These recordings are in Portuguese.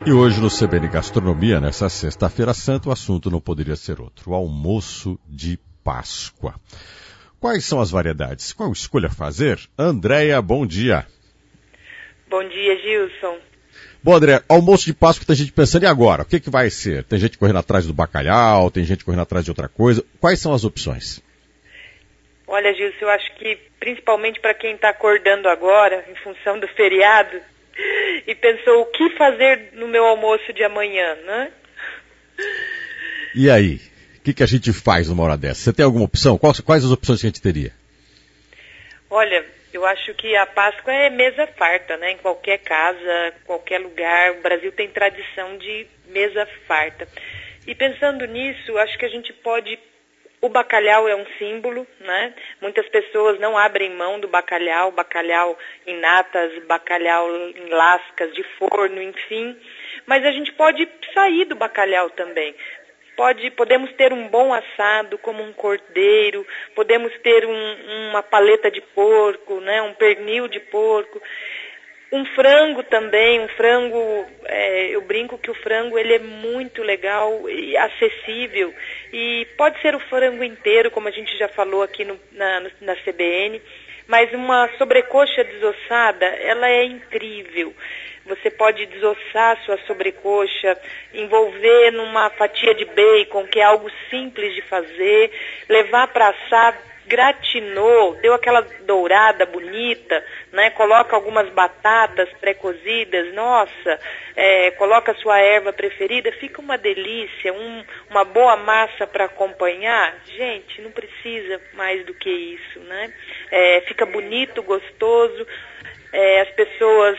E hoje no CBN Gastronomia, nessa sexta-feira santa, o assunto não poderia ser outro: o almoço de Páscoa. Quais são as variedades? Qual escolha fazer? Andréia, bom dia. Bom dia, Gilson. Bom, André, almoço de Páscoa, tem gente pensando, e agora? O que vai ser? Tem gente correndo atrás do bacalhau, tem gente correndo atrás de outra coisa. Quais são as opções? Olha, Gilson, eu acho que principalmente para quem está acordando agora, em função do feriado, e pensou o que fazer no meu almoço de amanhã, né? E aí? O que a gente faz numa hora dessa? Você tem alguma opção? Quais as opções que a gente teria? Olha, eu acho que a Páscoa é mesa farta, né? Em qualquer casa, qualquer lugar. O Brasil tem tradição de mesa farta. E pensando nisso, acho que a gente pode... O bacalhau é um símbolo, né? Muitas pessoas não abrem mão do bacalhau em natas, bacalhau em lascas de forno, enfim. Mas a gente pode sair do bacalhau também. Podemos ter um bom assado, como um cordeiro, podemos ter uma paleta de porco, né? Um pernil de porco. Um frango também, eu brinco que o frango ele é muito legal e acessível, e pode ser o frango inteiro, como a gente já falou aqui na CBN, mas uma sobrecoxa desossada, ela é incrível. Você pode desossar a sua sobrecoxa, envolver numa fatia de bacon, que é algo simples de fazer, levar para assar, gratinou, deu aquela dourada bonita, né? Coloca algumas batatas pré-cozidas, nossa, coloca a sua erva preferida, fica uma delícia, uma boa massa para acompanhar. Gente, não precisa mais do que isso, né? Fica bonito, gostoso, as pessoas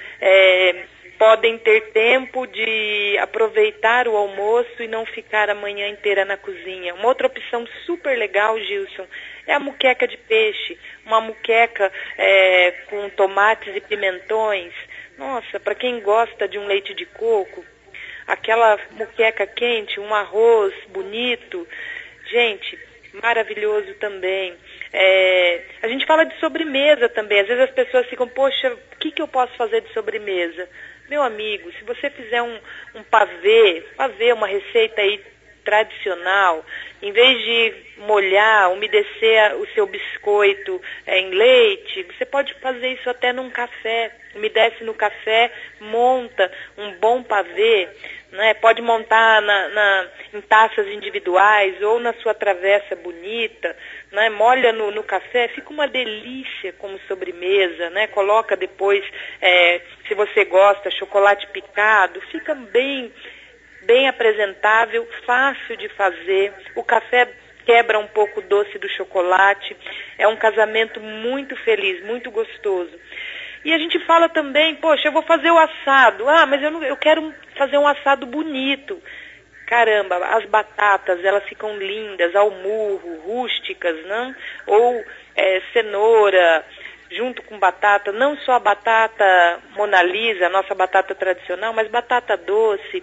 podem ter tempo de aproveitar o almoço e não ficar a manhã inteira na cozinha. Uma outra opção super legal, Gilson, é a muqueca de peixe. Uma muqueca com tomates e pimentões. Nossa, para quem gosta de um leite de coco, aquela muqueca quente, um arroz bonito. Gente, maravilhoso também. A gente fala de sobremesa também. Às vezes as pessoas ficam, poxa, o que eu posso fazer de sobremesa? Meu amigo, se você fizer um pavê, uma receita aí tradicional, em vez de molhar, umedecer o seu biscoito em leite, você pode fazer isso até num café. Umedece no café, monta um bom pavê, né? Pode montar em taças individuais ou na sua travessa bonita, né? Molha no café, fica uma delícia como sobremesa, né? Coloca depois, se você gosta, chocolate picado, fica bem apresentável, fácil de fazer. O café quebra um pouco o doce do chocolate. É um casamento muito feliz, muito gostoso. E a gente fala também, poxa, eu vou fazer o assado. Ah, mas eu quero fazer um assado bonito. Caramba, as batatas, elas ficam lindas, ao murro, rústicas, né? Ou cenoura, junto com batata, não só a batata Mona Lisa, a nossa batata tradicional, mas batata doce,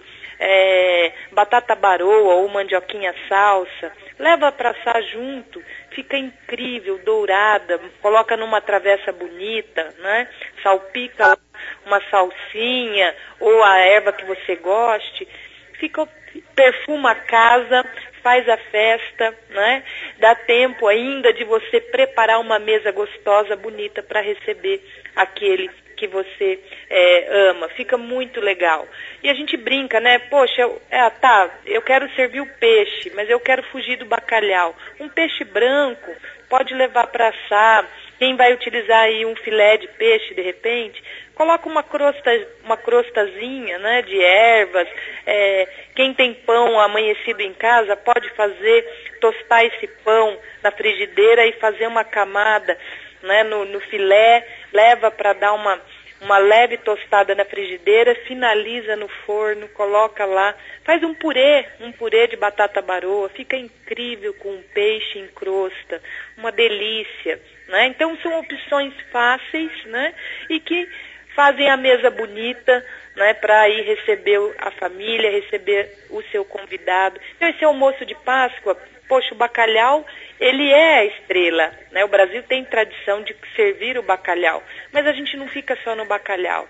batata baroa ou mandioquinha salsa. Leva para assar junto, fica incrível, dourada, coloca numa travessa bonita, né? Salpica uma salsinha ou a erva que você goste, perfuma a casa, faz a festa, né? Dá tempo ainda de você preparar uma mesa gostosa, bonita para receber aquele que você ama. Fica muito legal. E a gente brinca, né? Poxa, eu quero servir o peixe, mas eu quero fugir do bacalhau. Um peixe branco pode levar para assar. Quem vai utilizar aí um filé de peixe, de repente, coloca uma crostazinha, né, de ervas. Quem tem pão amanhecido em casa pode tostar esse pão na frigideira e fazer uma camada, né, no filé, leva para dar uma leve tostada na frigideira, finaliza no forno, coloca lá, faz um purê de batata baroa, fica incrível com um peixe em crosta, uma delícia, né? Então são opções fáceis, né? E que fazem a mesa bonita, né, para ir receber a família, receber o seu convidado. Então esse almoço de Páscoa, poxa, o bacalhau, ele é a estrela, né? O Brasil tem tradição de servir o bacalhau, mas a gente não fica só no bacalhau,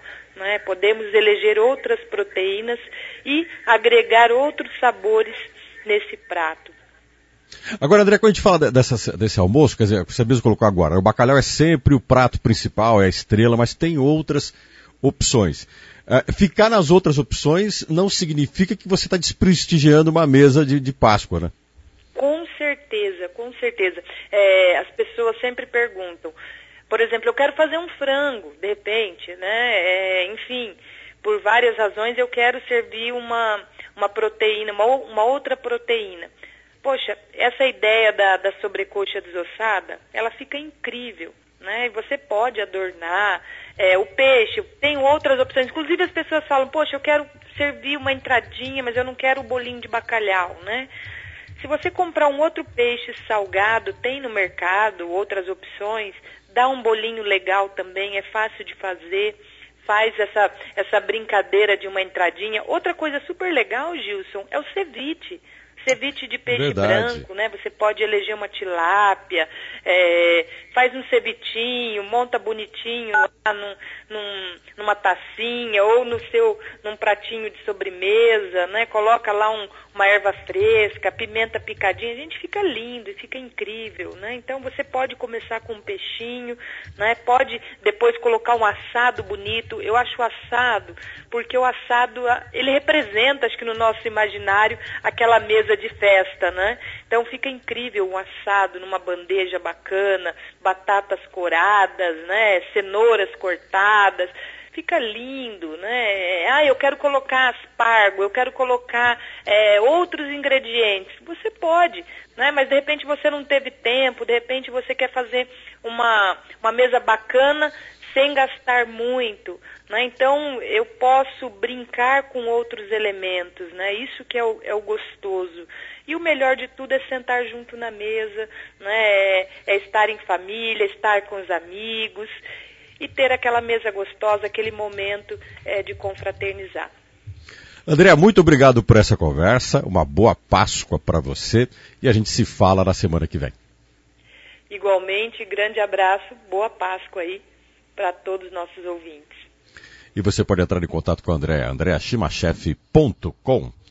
né? Podemos eleger outras proteínas e agregar outros sabores nesse prato. Agora, André, quando a gente fala desse almoço, quer dizer, você mesmo colocou agora, o bacalhau é sempre o prato principal, é a estrela, mas tem outras opções. Ficar nas outras opções não significa que você está desprestigiando uma mesa de Páscoa, né? Com certeza, com certeza. As pessoas sempre perguntam, por exemplo, eu quero fazer um frango, de repente, né? Enfim, por várias razões eu quero servir uma proteína, uma outra proteína. Poxa, essa ideia da sobrecoxa desossada, ela fica incrível, né? E você pode adornar o peixe, tem outras opções. Inclusive as pessoas falam, poxa, eu quero servir uma entradinha, mas eu não quero o bolinho de bacalhau, né? Se você comprar um outro peixe salgado, tem no mercado outras opções, dá um bolinho legal também, é fácil de fazer, faz essa brincadeira de uma entradinha. Outra coisa super legal, Gilson, é o ceviche. Ceviche de peixe branco, né? Você pode eleger uma tilápia, faz um cevitinho, monta bonitinho lá numa tacinha ou num pratinho de sobremesa, né? Coloca lá uma erva fresca, pimenta picadinha, gente, fica lindo e fica incrível, né? Então você pode começar com um peixinho, né? Pode depois colocar um assado bonito. Eu acho o assado, porque o assado, ele representa, acho que no nosso imaginário, aquela mesa de festa, né? Então fica incrível um assado numa bandeja bacana, batatas coradas, né? Cenouras cortadas, fica lindo, né? Eu quero colocar aspargo, eu quero colocar outros ingredientes. Você pode, né? Mas de repente você não teve tempo, de repente você quer fazer uma mesa bacana sem gastar muito, né? Então eu posso brincar com outros elementos, né? Isso que é o gostoso. E o melhor de tudo é sentar junto na mesa, né? É estar em família, estar com os amigos e ter aquela mesa gostosa, aquele momento de confraternizar. Andréa, muito obrigado por essa conversa, uma boa Páscoa para você e a gente se fala na semana que vem. Igualmente, grande abraço, boa Páscoa aí para todos os nossos ouvintes. E você pode entrar em contato com a Andréa, andreachimachef.com.